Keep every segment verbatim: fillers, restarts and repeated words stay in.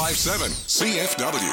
five seven C F W.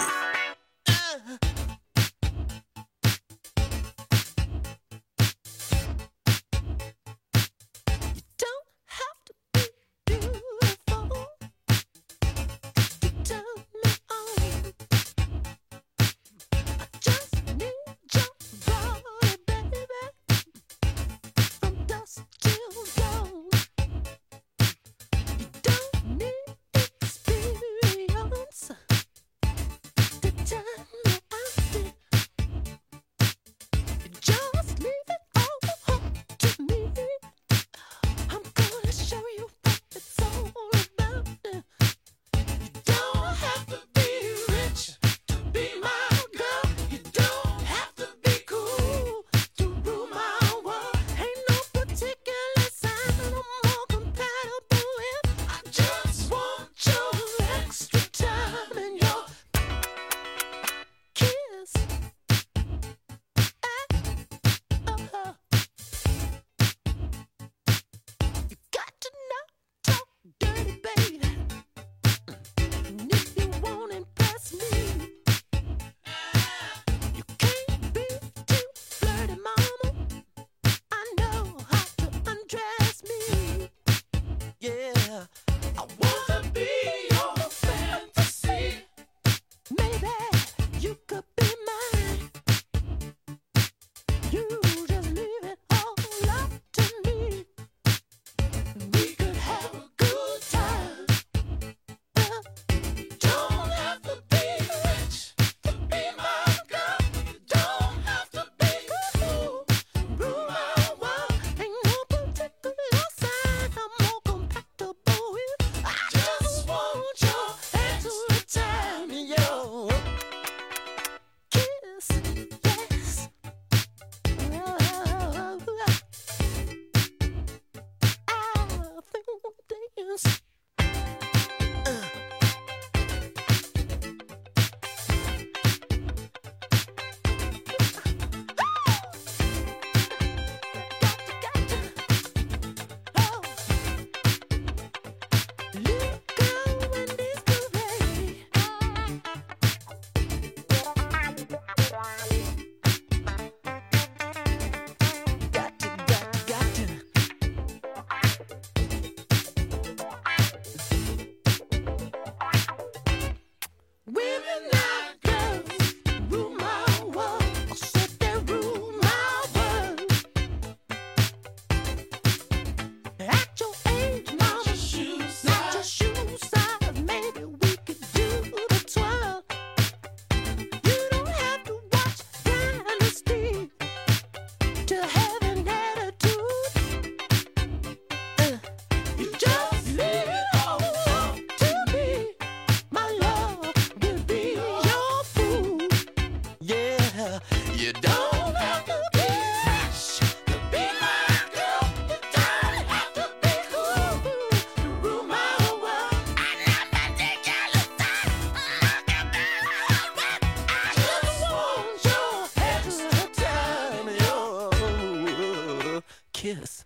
Kiss.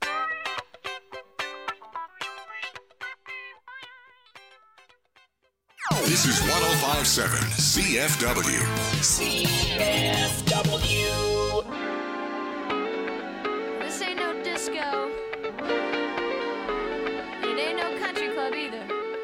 This is one oh five point seven C F W. C F W. This ain't no disco. It ain't no country club either.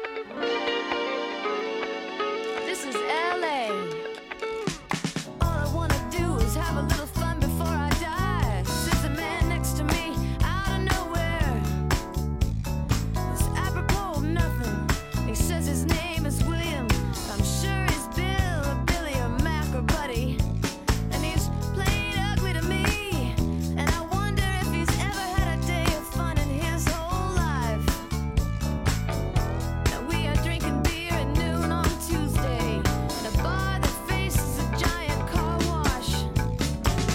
This is L A. All I wanna do is have a little fun before I die. Sits a man next to me out of nowhere. It's apropos of nothing. He says his name is William. I'm sure he's Bill or Billy or Mac or Buddy. And he's played ugly to me. And I wonder if he's ever had a day of fun in his whole life. Now we are drinking beer at noon on Tuesday in a bar that faces a giant car wash.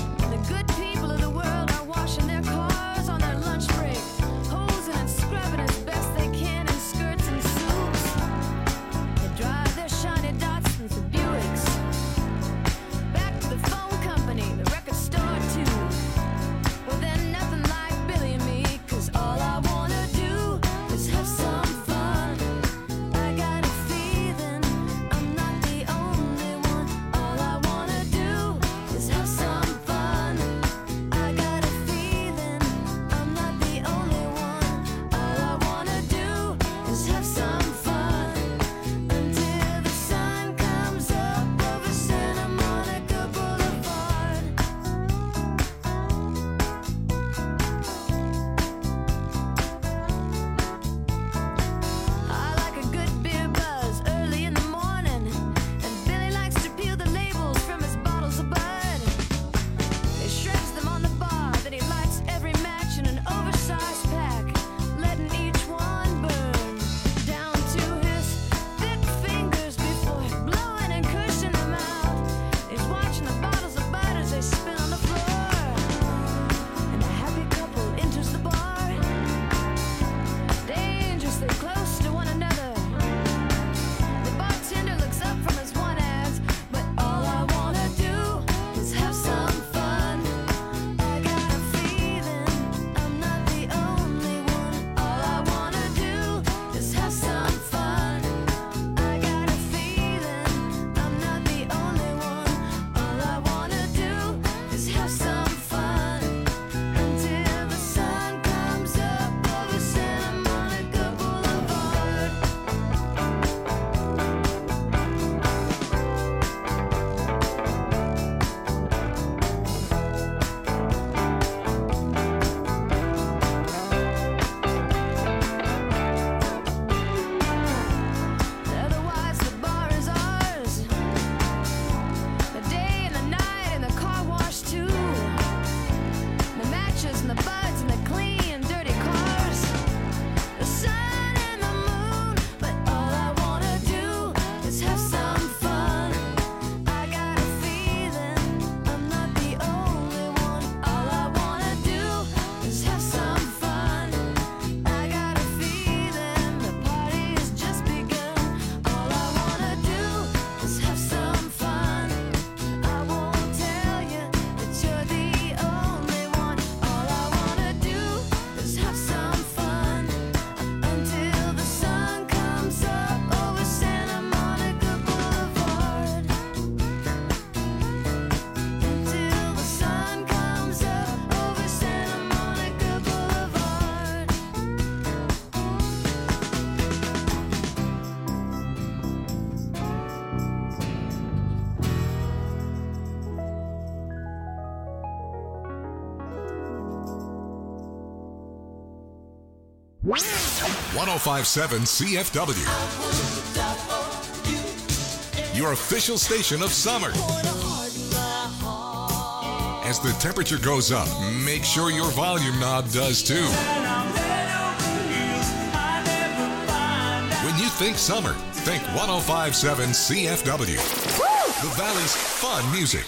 one oh five point seven C F W. Your official station of summer. As the temperature goes up, make sure your volume knob does too. When you think summer, think one oh five point seven C F W. The Valley's fun music.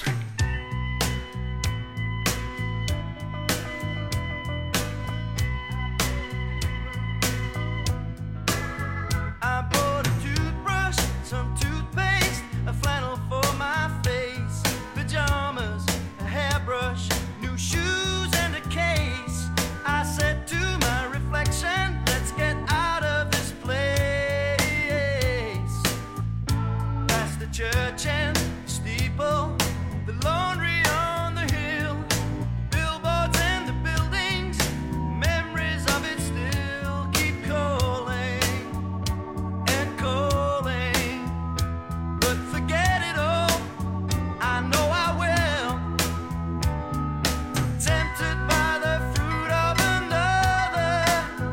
Church and steeple, the laundry on the hill, billboards and the buildings, memories of it still keep calling and calling. But forget it all, I know I will. Tempted by the fruit of another,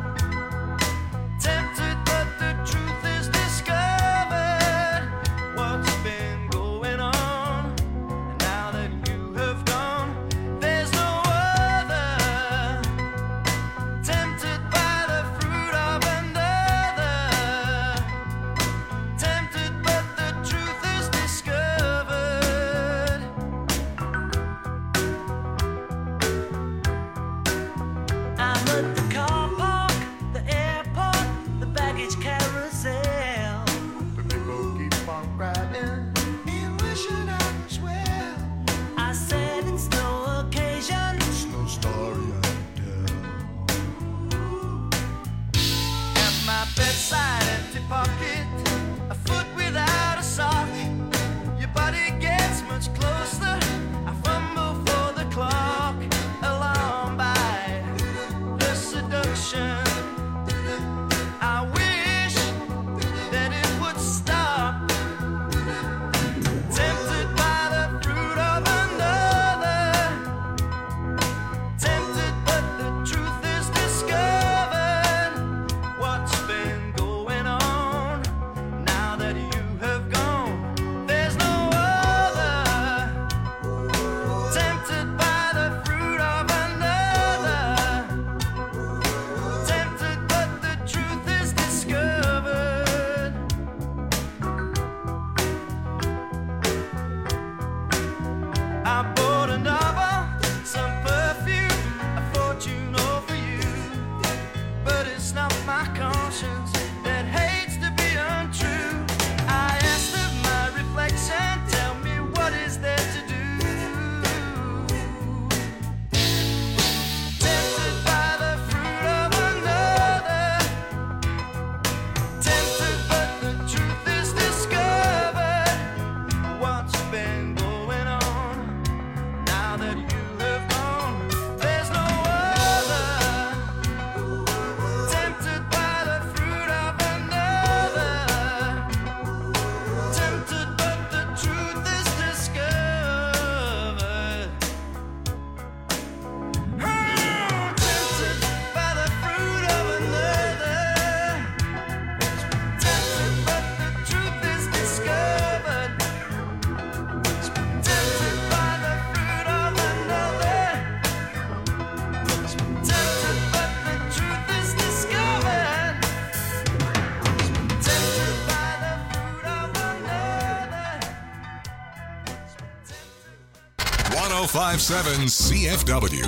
tempted but the truth is discovered. What's been going on, and now that you have gone, there's no other. Tempted by the fruit of another, tempted but the truth is discovered. I'm at the car park, the airport, the baggage carousel. But people keep on riding, me wishing I was well. I said it's no occasion, it's no story I tell. At my bedside, empty pocket, a foot without a sock. Your body gets much closer. I fumble for the clock, alarmed by the seduction. I wish that it would stop. Tempted by the fruit of another, tempted but the truth is discovered. What's been going on, now that you have gone, there's no other. Tempted by the fruit of another, tempted but the truth is discovered. I bought a novel, some perfume, a fortune all for you. But it's not my conscience that hates to be untrue. I asked of my reflection, tell me what is there to do. Tempted by the fruit of another, tempted but the truth is discovered. What's been going on, now that you have gone, there's no other. Tempted by the fruit of another, tempted but the truth is discovered. Oh, tempted by the fruit of another, tempted but the truth is discovered. Tempted by the fruit of another, tempted but the truth is discovered. Tempted by the fruit of another. one oh five point seven C F W.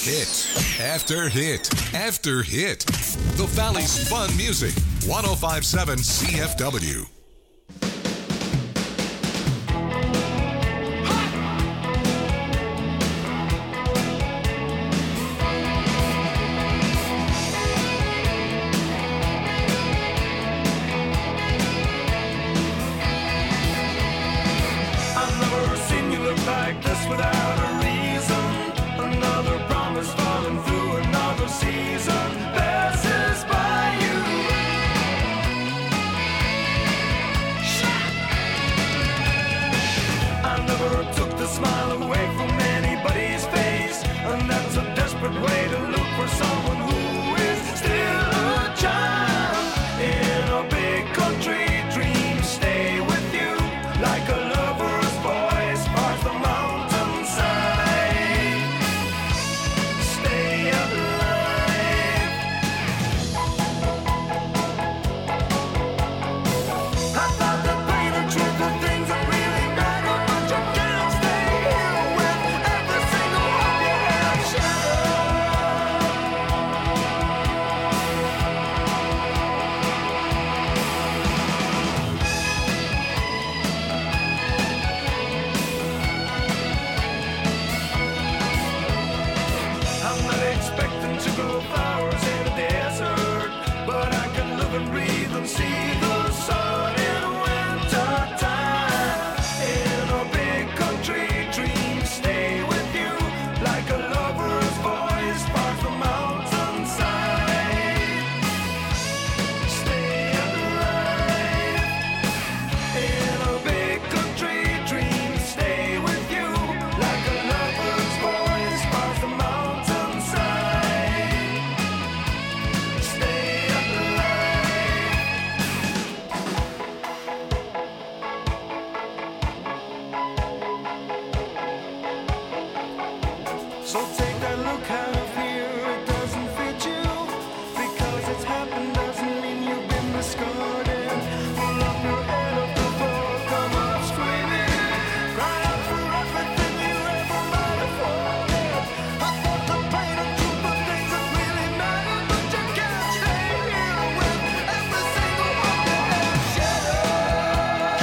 Hit after hit after hit. The Valley's fun music. one oh five point seven C F W. I've never seen you look like this without a reason. Another promise falling through another season passes by you. I never took the smile away from anybody's face, and that's a desperate way to look for someone who is still a child in a big country dream. Stay with you like a lover's voice parts the mountainside. Stay alive. I thought the pain and truth are things that really matter, but you can't stay here with every single one you have shattered. I'm not expecting to grow flowers in a desert, but I can live and breathe and see the sun in winter time. In a big country dream, stay with you like a lover's voice parts the mountainside. Stay alive. In a big country dream, stay with you like a lover's voice parts the mountainside. Stay alive. So take that look out of here, it doesn't fit you. Because it's happened doesn't mean you've been discarded. Pull up your head off the floor, come up screaming. Cry out for everything you ever might have wanted. I thought the pain and truth were things that really matter, but you can't stay here with every single one you have shattered.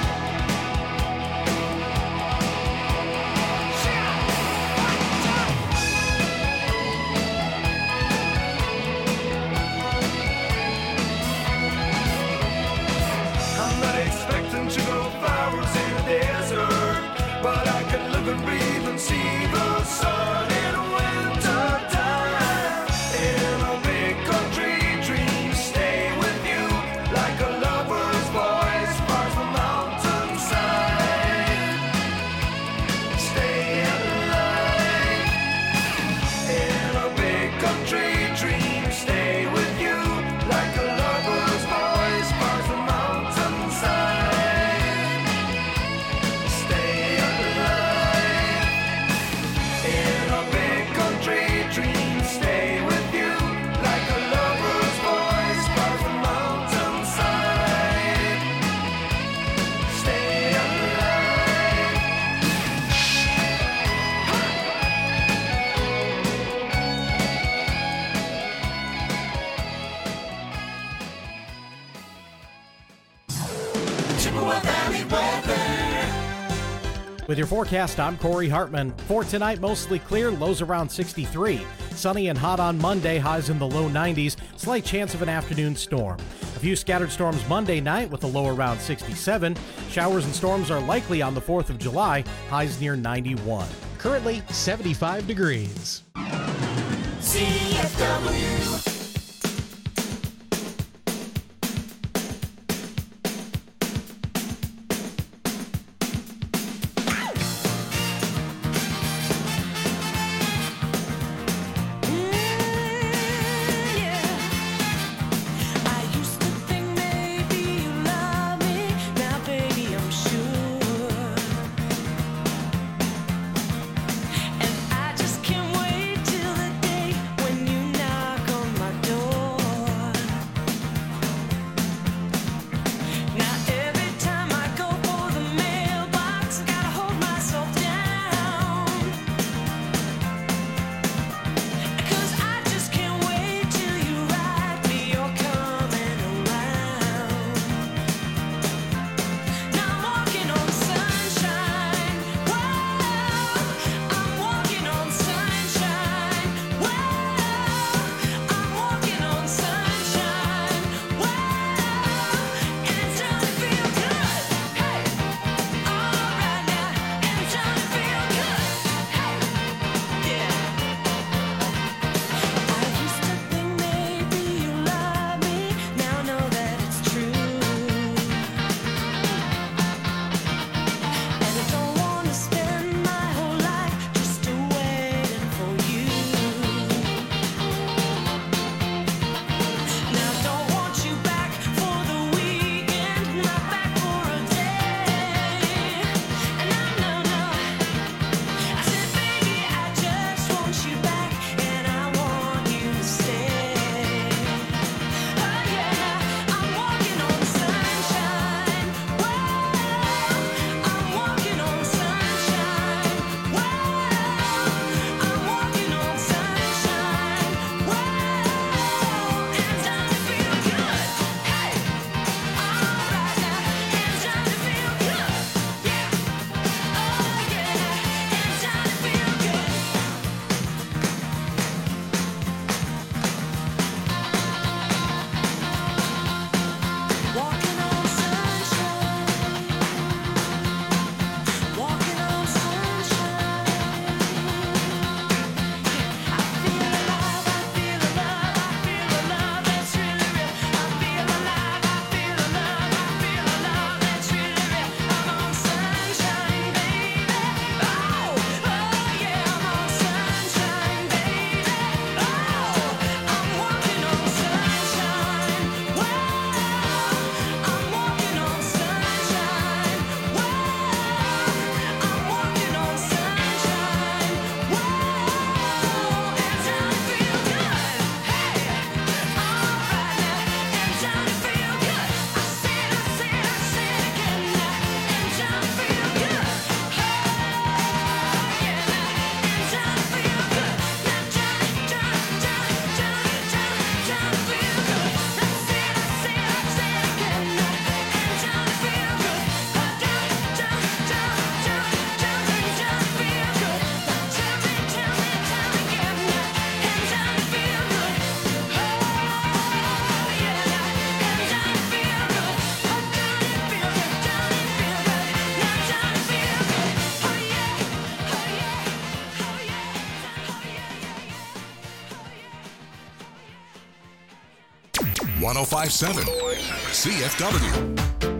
I'm not expecting to grow flowers in a desert, but I can live and breathe and see the sun in winter time. In a big country dream, stay with you like a lover's voice parts the mountainside. Stay alive. In a big country dream, stay with you like a lover's voice parts the mountainside. Stay alive. In a big country dream, stay with you like a lover's voice parts the mountainside. Stay alive. Chippewa Valley weather. With your forecast, I'm Corey Hartman. For tonight, mostly clear, lows around sixty-three. Sunny and hot on Monday, highs in the low nineties. Slight chance of an afternoon storm. A few scattered storms Monday night with a low around sixty-seven. Showers and storms are likely on the fourth of July, highs near ninety-one. Currently seventy-five degrees. C F W. I used to think maybe you love me. Now, baby, I'm sure. And I just can't wait till the day when you knock on my one oh five point seven C F W.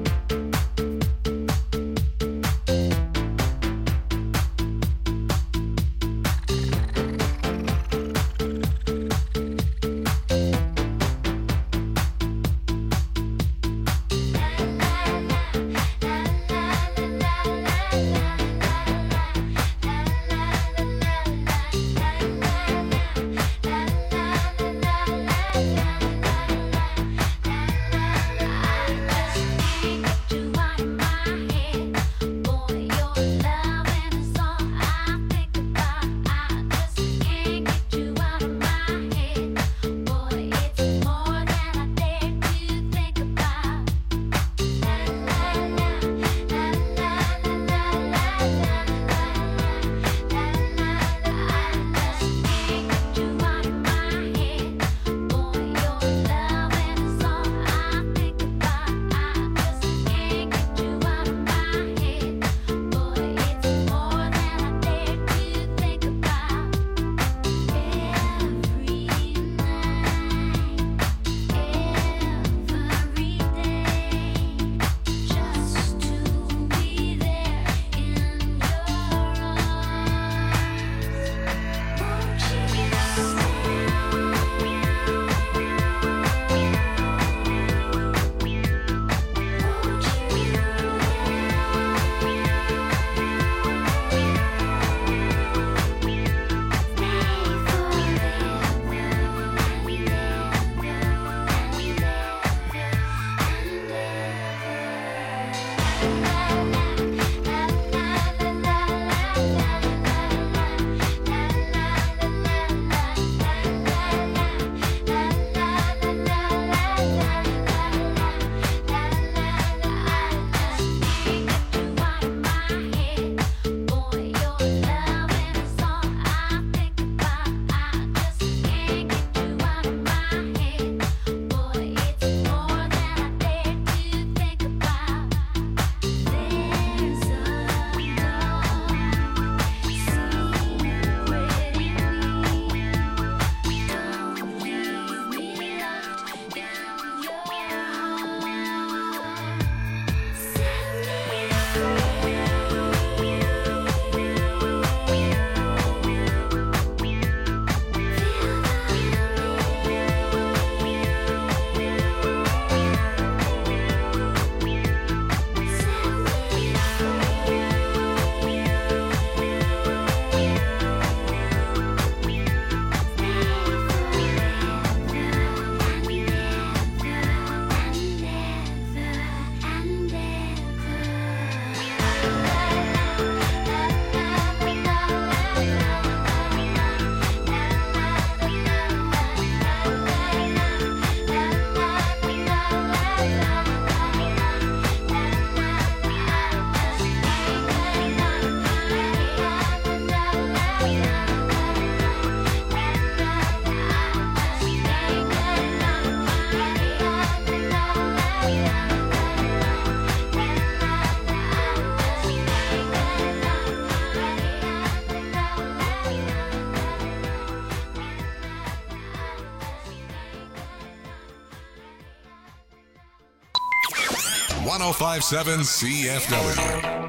one oh five point seven C F W.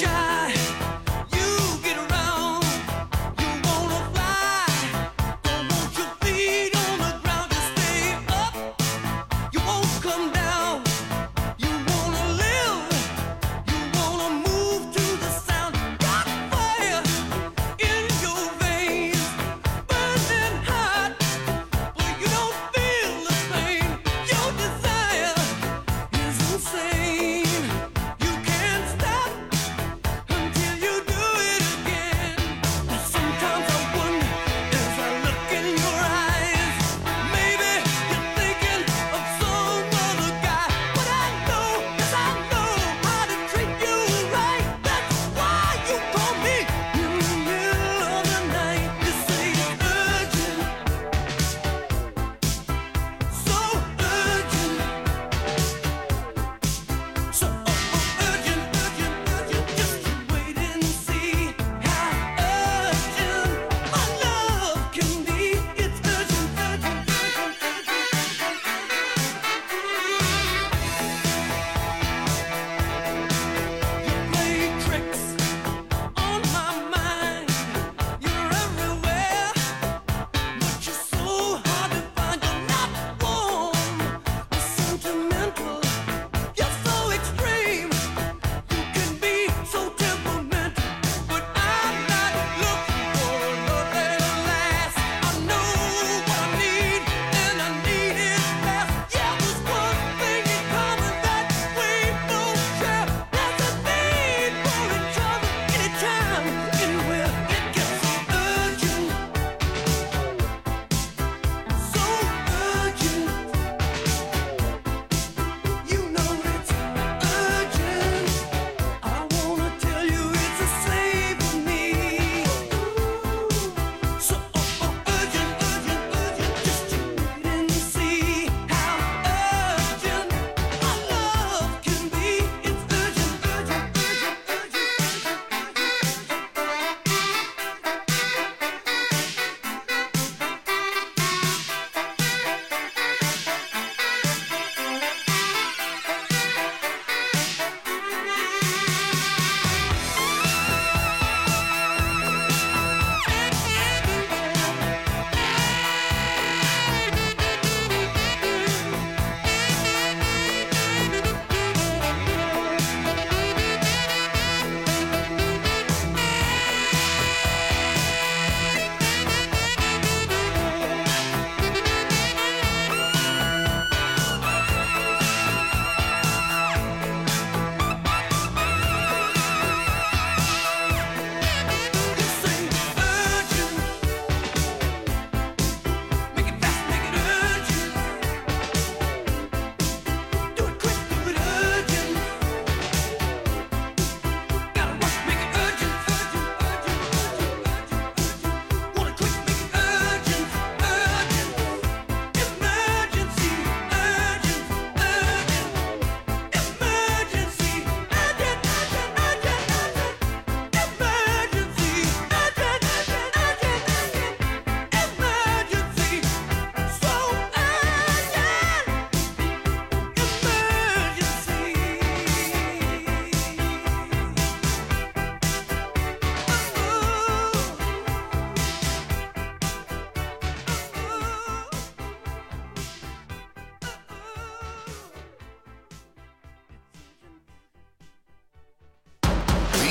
You're not shy, you get around, you wanna fly, don't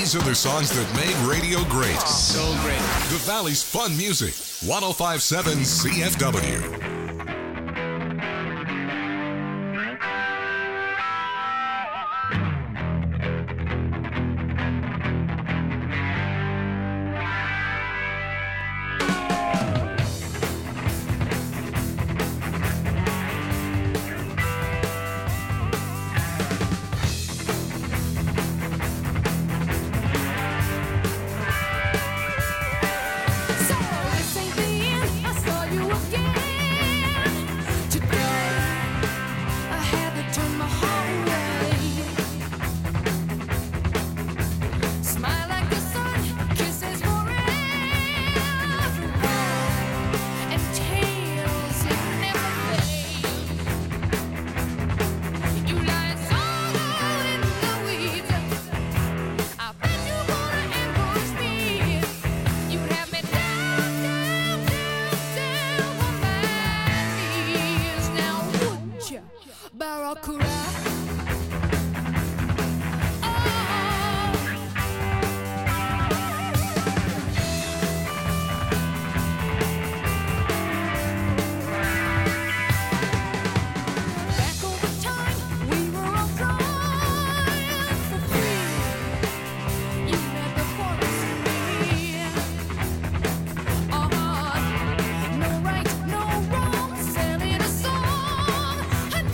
These are the songs that made radio great. So great. The Valley's fun music. one oh five point seven C F W. So this ain't the end. I saw you again today. I had to turn my heart away. Smile like the sun, kisses forever, and tales that never fade. You lie so in the weeds. I bet you wanna ambush me. You have me down, down, down, down on my knees. Now would ya, Barracuda? Back over time, we were all flying for free. You never promised me. Uh-huh. No right, no wrong, selling a song. And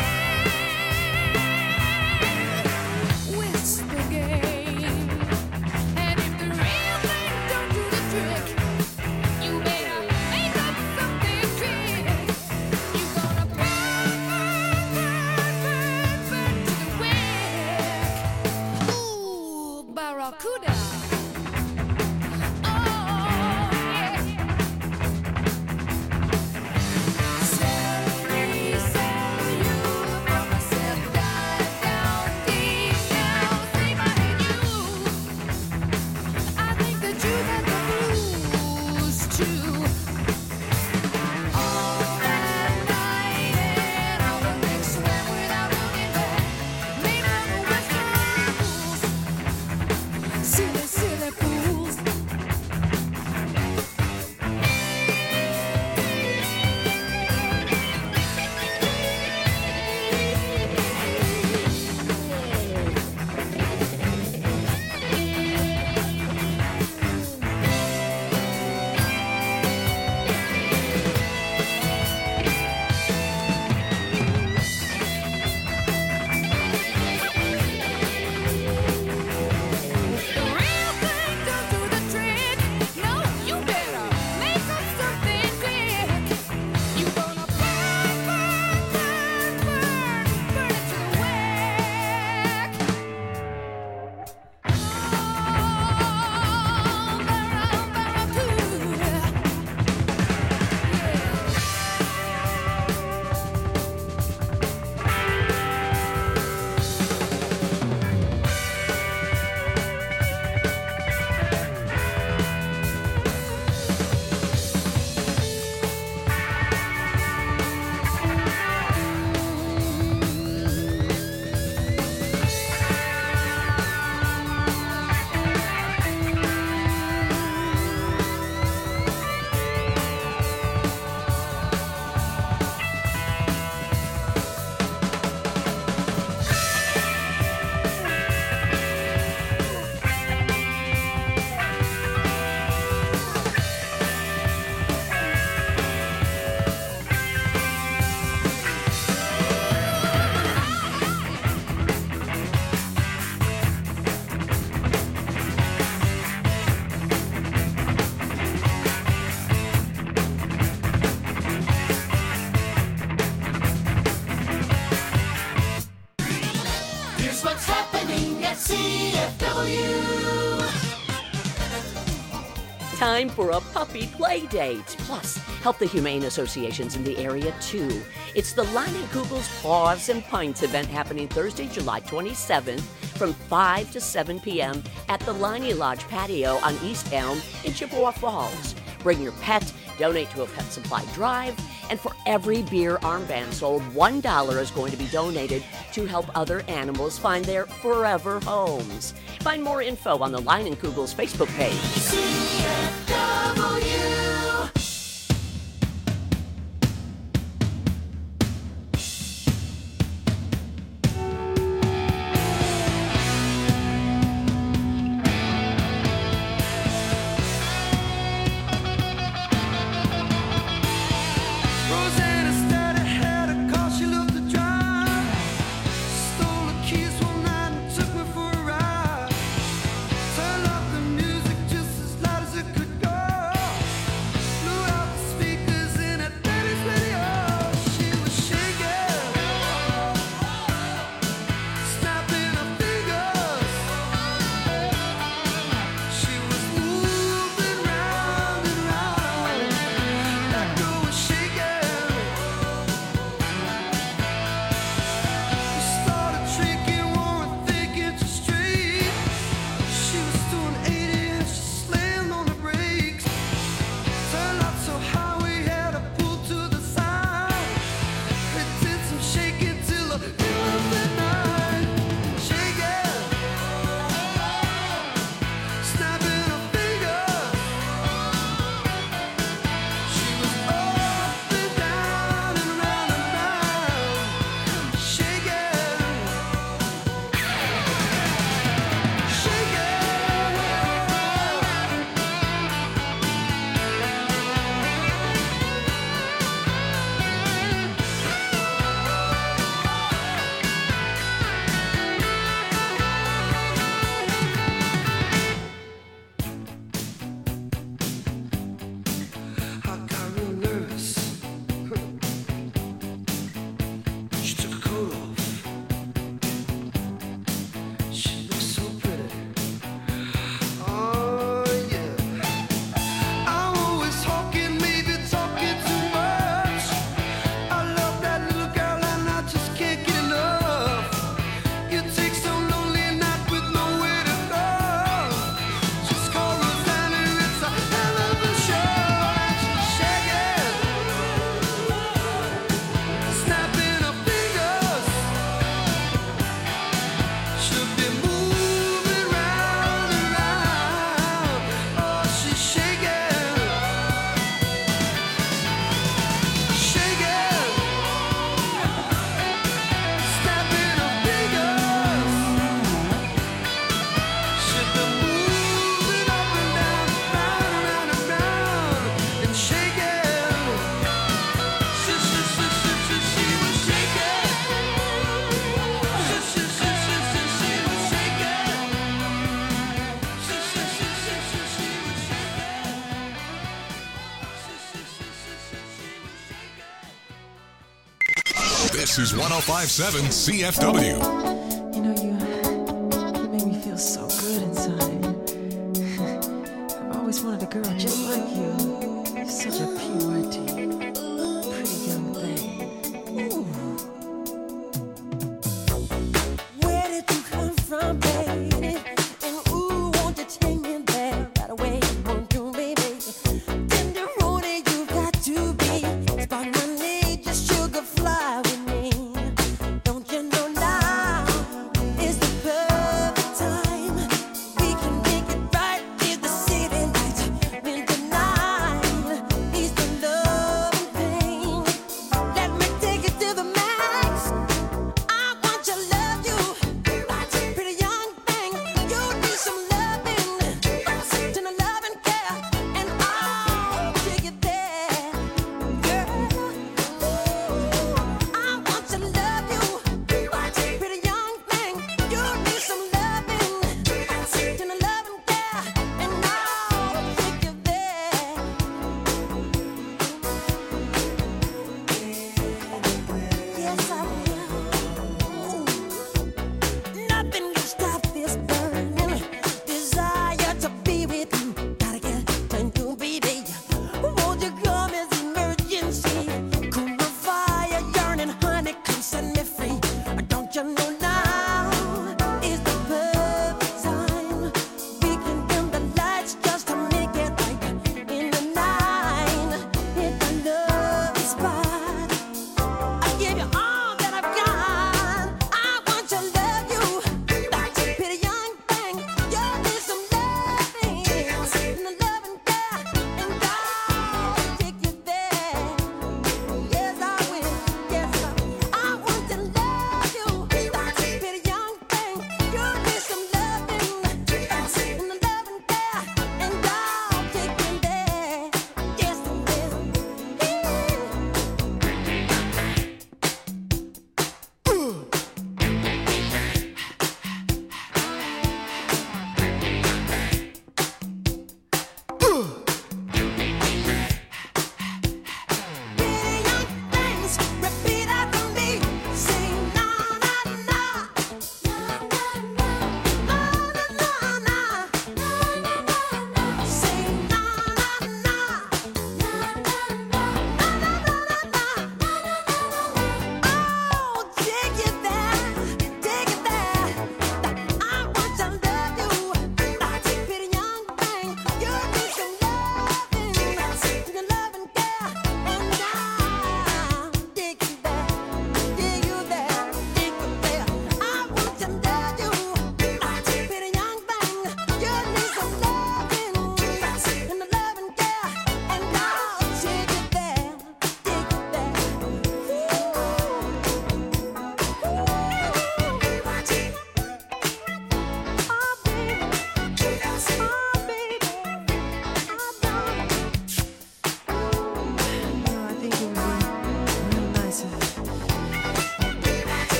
then whisper game. And if the real thing don't do the trick, you better make up something quick. You gonna burn, burn, burn, burn, burn to the wick. Ooh, Barracuda. Oh, yeah. Sell me, sell you for myself. Dive down deep now. See my and you. I think that you got the blues too. All that night and all the next swim without looking back. Made of the western rules. Silly, silly fools. The real thing don't do the trick. No, you better make up something quick. You gonna burn, burn, burn, burn, burn it to the wick. Oh, Barracuda. Here's what's happening at C F W. Time for a puppy play date. Plus, help the Humane Associations in the area too. It's the Lonnie Kugel's Paws and Pints event happening Thursday, July twenty-seventh from five to seven p.m. at the Lonnie Lodge patio on East Elm in Chippewa Falls. Bring your pet, Donate to a pet supply drive, and for every beer armband sold, one dollar is going to be donated to help other animals find their forever homes. Find more info on the Leinenkugels Facebook page. C F W. Rosanna started had a car she loved to drive. Stole the keys one night and took me for a ride. Turned up the music just as loud as it could go. Blew out the speakers in her daddy's radio. She was shaking, snapping her fingers. She was moving round and round. That girl was shaking. We started drinking, wore a thick inch of straight. She was doing eighty and she slammed on the brakes. Turned out so high we had to pull to the side. It did some shaking till the middle of the night. Shaking, snapping her fingers. She was up and down and round and round. Shaking, I got real nervous. She took her coat off. She looked so pretty. Oh yeah. I'm always talking, maybe talking too much. I love that little girl and I just can't get enough. You take some lonely night with nowhere to go. Just call Rosanna, it's a hell of a show. She's shaking, snapping her fingers. She'll be moving round and round. Oh, she's shaking, shaking, snapping her fingers. She'll be moving up and down, round and round and round, and shaking. She, she, she, she, she, she was shaking. She, she, she, she, she, she was shaking. She, she, she, she, she, she was shaking. This is one oh five point seven C F W. You know, you, you make me feel so good inside. I've always wanted a girl just like you. You're such a P Y T, pretty young thing. Where did you come from, baby? And ooh, won't you take me there right away? Won't you, baby? Tenderoni, you got to be. Spark my need, just sugar fly with me. Don't you know now is the perfect time? We can make it right in the city lights. When the night is the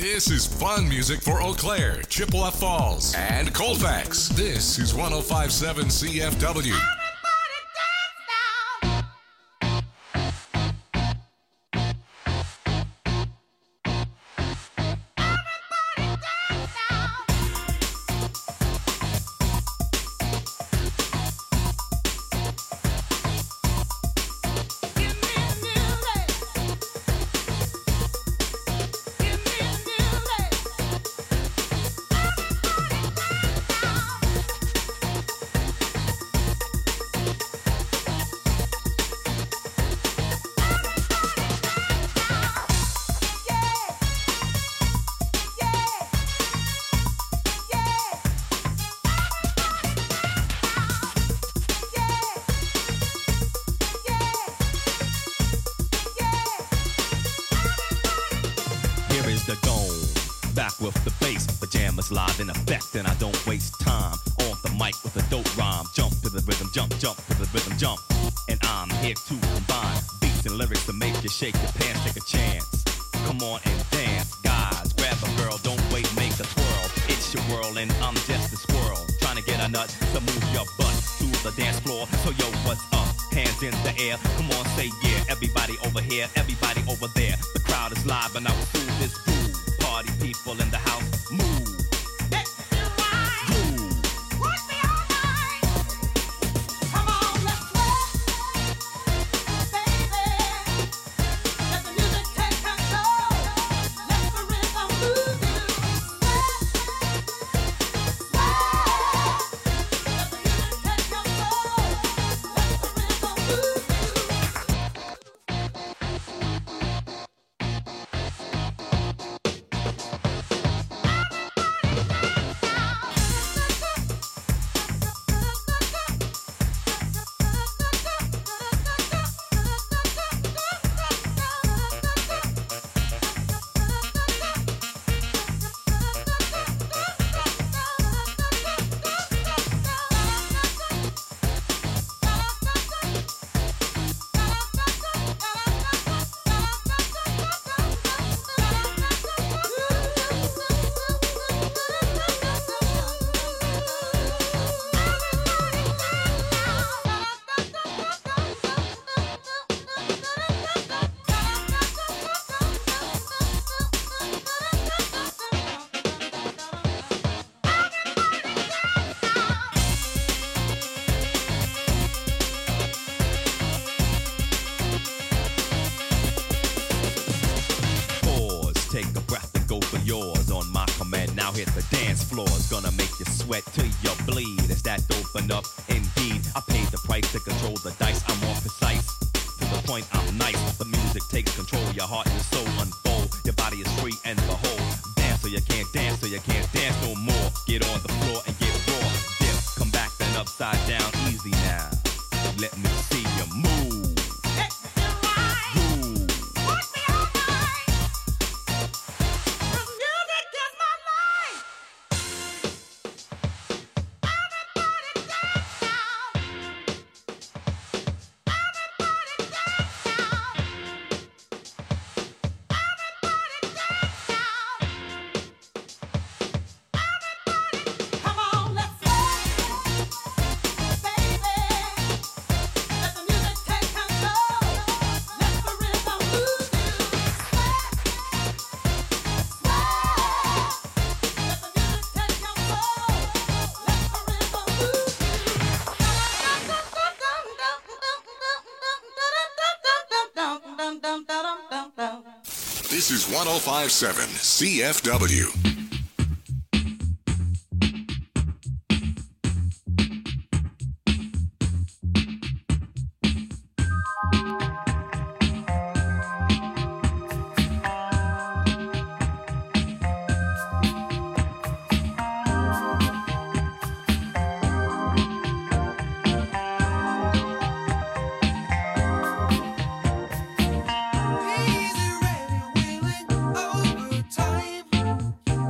This is fun music for Eau Claire, Chippewa Falls, and Colfax. This is one oh five point seven C F W. Live in effect, and I don't waste time on the mic with a dope rhyme. Jump to the rhythm, jump, jump to the rhythm, jump. And I'm here to combine beats and lyrics to make you shake your pants, take a chance. Come on and dance, guys. Grab a girl, don't wait, make a twirl. It's your world, and I'm just a squirrel trying to get a nut to move your butt to the dance floor. So yo, what's up? Hands in the air, come on, say yeah. Everybody over here, everybody over there. The crowd is live, and I will do this groove. Party people in the house, move. Now hit the dance floor, it's gonna make you sweat till you bleed. Is that open up? Indeed, I paid the price to control the dice. I'm more precise, to the point I'm nice. The music takes control, your heart and soul unfold. Your body is free and behold. Dance so you can't dance, so you can't dance no more. Get on the floor and get raw. Dip, come back then upside down, easy now. Let me see you move. This is one oh five point seven C F W. Easy, ready, willing, overtime.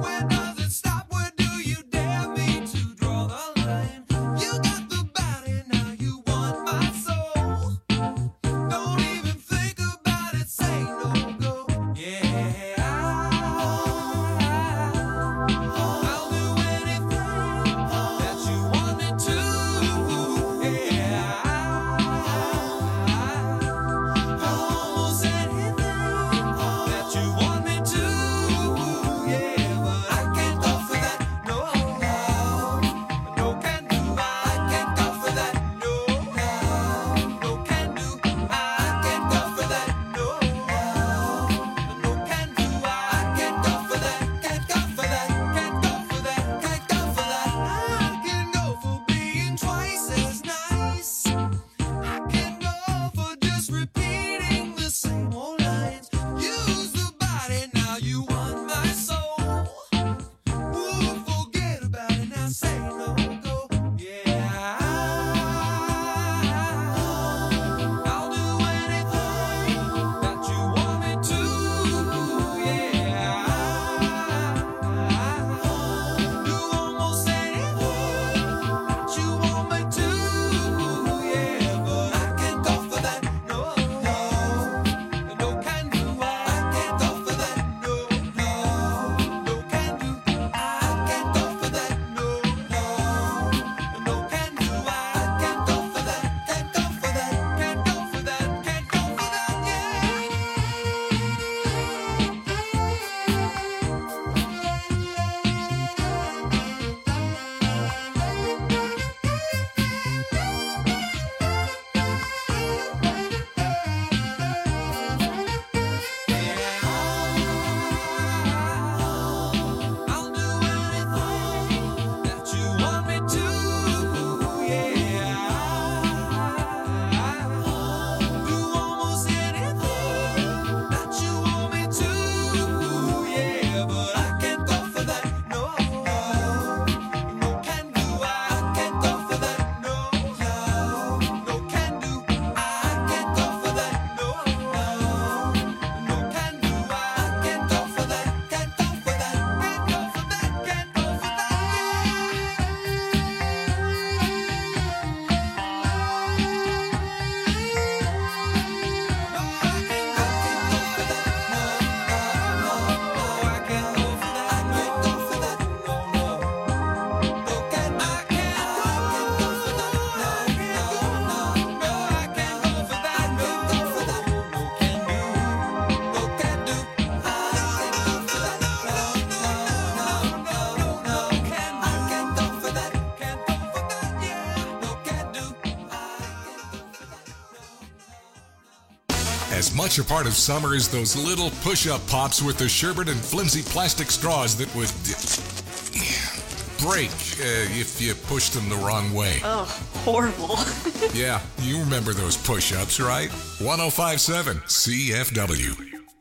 as much a part of summer as those little push-up pops with the sherbet and flimsy plastic straws that would break uh, if you pushed them the wrong way. Ugh, horrible. Yeah, you remember those push-ups, right? one oh five point seven C F W.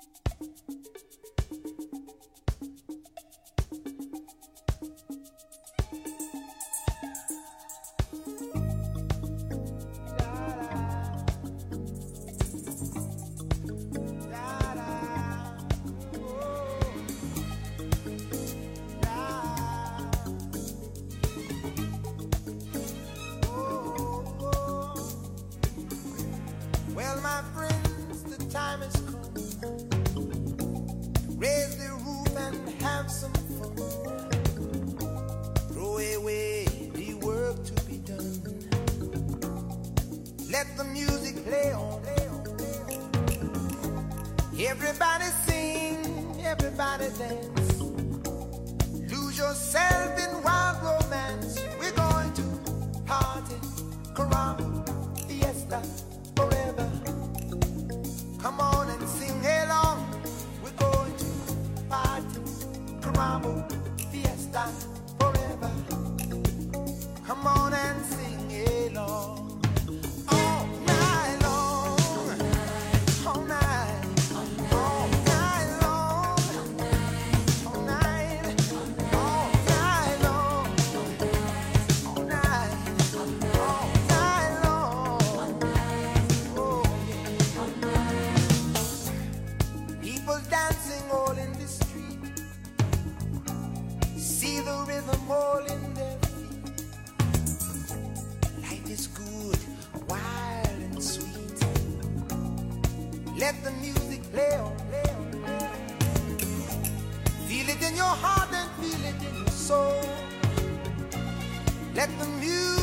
Well, my friends, the time has come. Raise the roof and have some fun. Throw away the work to be done. Let the music play on. Everybody sing, everybody dance. Lose yourself in wild romance. We're going to party, caramba, fiesta, forever. Come on and sing along. We're going to party, caramba, fiesta, forever. Come on and sing along. All night long, all night, all night long, all night, all night long, all night, all night long. Oh, yeah. People dancing all in the street. See the rhythm all in their feet. Life is good, wild and sweet. Let the music play on, play on, play on. Feel it in your heart and feel it in your soul. Let the music